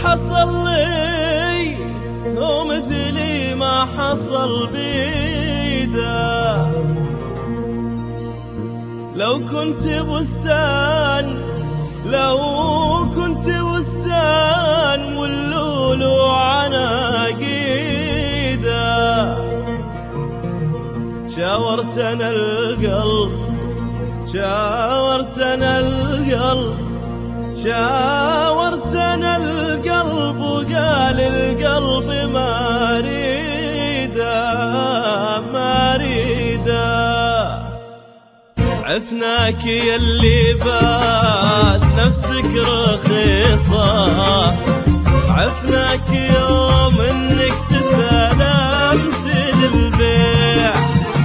حصل لي ومثلي ما حصل بيده. لو كنت بستان واللولو عناقيده. شاورتنا القلب وقال القلب ما ريده. عفناك يلي بات نفسك رخيصة، عفناك يوم انك تسلمت للبيع.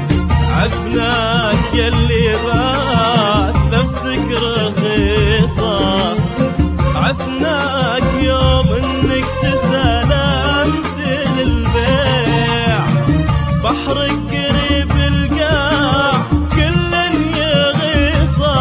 عفناك يلي بات نفسك رخيصة، عفناك يوم انك تسلمت للبيع. بحرك قريب القاع كل يغيصه،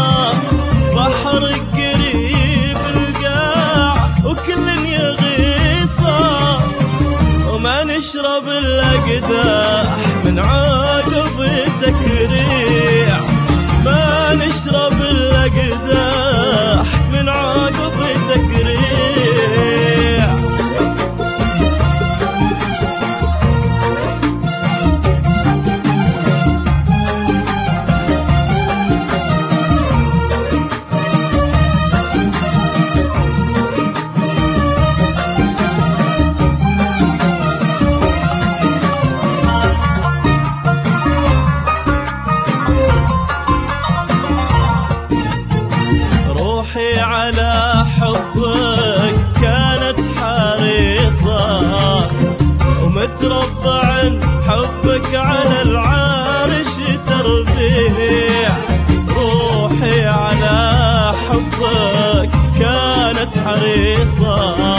بحرك قريب القاع وكل يغيصه. وما نشرب الأقداح من عقب تكريع، ما نشرب الأقداح من عقب تكريع. روحي على حبك كانت حريصة، ومتربع حبك على العرش تربيع. روحي على حبك كانت حريصة،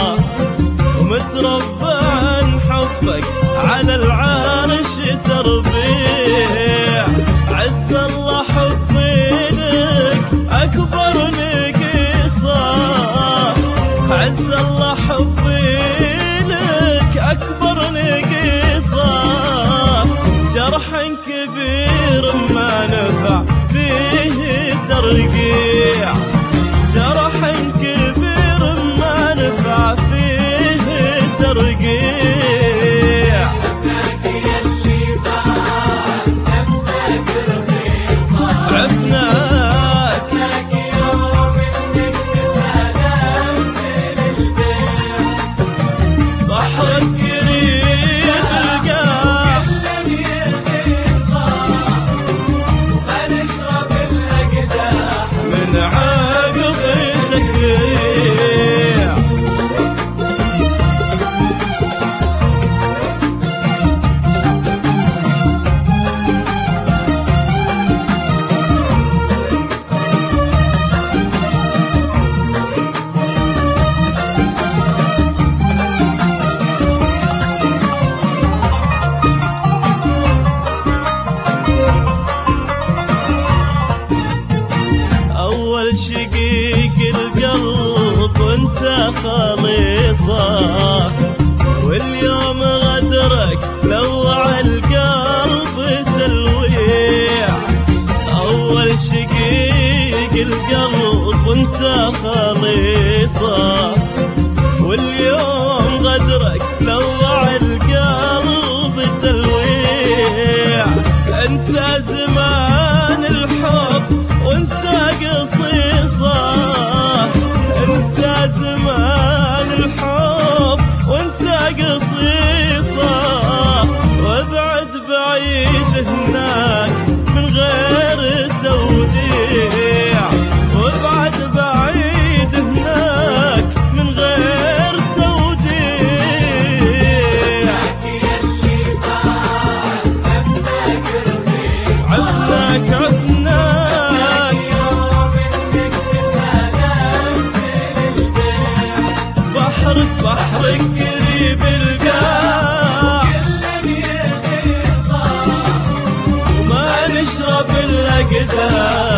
ومتربع حبك على العرش تربيع. عز الله حبي لك أكبر نقيصة، عز الله حبي لك أكبر نقيصة. جرح كبير ما نفع فيه ترقيع، جرح كبير ما نفع فيه ترقيع. عفناك يلي بات نفسك رخيصة، عفناك يوم انك تسلمت للبيع. بحرك قريب القاع كل يغيصه، ما نشرب الأقداح من عقب تكريع. أول شقيق القلب وانت خليصة، واليوم غدرك لوع القلب تلويع. أول شقيق القلب وانت خليصة، واليوم غدرك لوع القلب تلويع. انسى زمان الحب وانسى قصيصة، انسى زمان الحب وانسى قصيصة. وابعد بعيد هناك من غير توديع، وابعد بعيد هناك من غير توديع. يلي بات نفسك رخيصة، عفناك عفناك يوم انك تسلمت للبيع. بحرك قريب القاع كل يغيصه، وما نشرب الأقداح